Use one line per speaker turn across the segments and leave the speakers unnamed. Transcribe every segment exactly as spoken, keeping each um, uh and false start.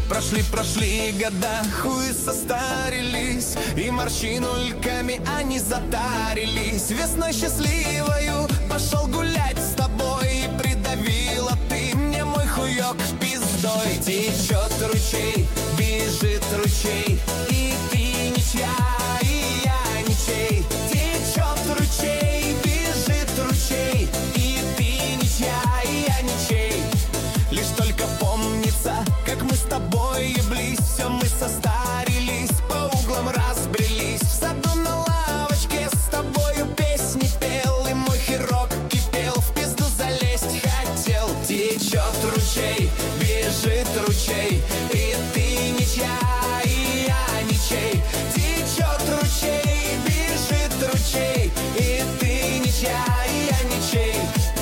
Прошли, прошли года, хуи состарились, и морщинульками они затарились. Весной счастливою пошел гулять с тобой, и придавила ты мне мой хуёк пиздой. Течет ручей, бежит ручей, и ты ничья, и я ничей. Течет ручей, бежит ручей, и ты ничья, и я ничей. Лишь только помнится, как мы с тобой еблись, все мы состарились, по углам разбрелись. В саду на лавочке с тобою песни пел, и мой херок кипел, в пизду залезть хотел. Течет ручей, бежит ручей, и ты ничья, и я ничей. Течет ручей, бежит ручей, и ты ничья, и я ничей.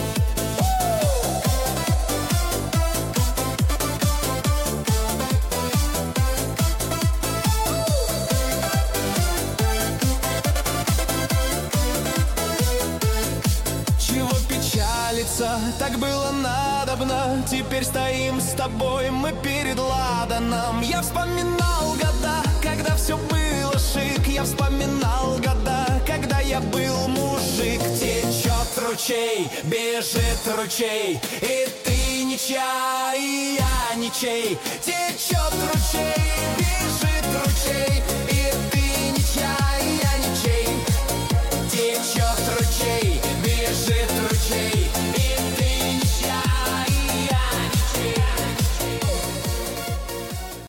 Так было надобно, теперь стоим с тобой мы перед ладаном. Я вспоминал года, когда все было шик. Я вспоминал года, когда я был мужик. Течет ручей, бежит ручей, и ты ничья, и я ничей. Течет ручей, бежит ручей, и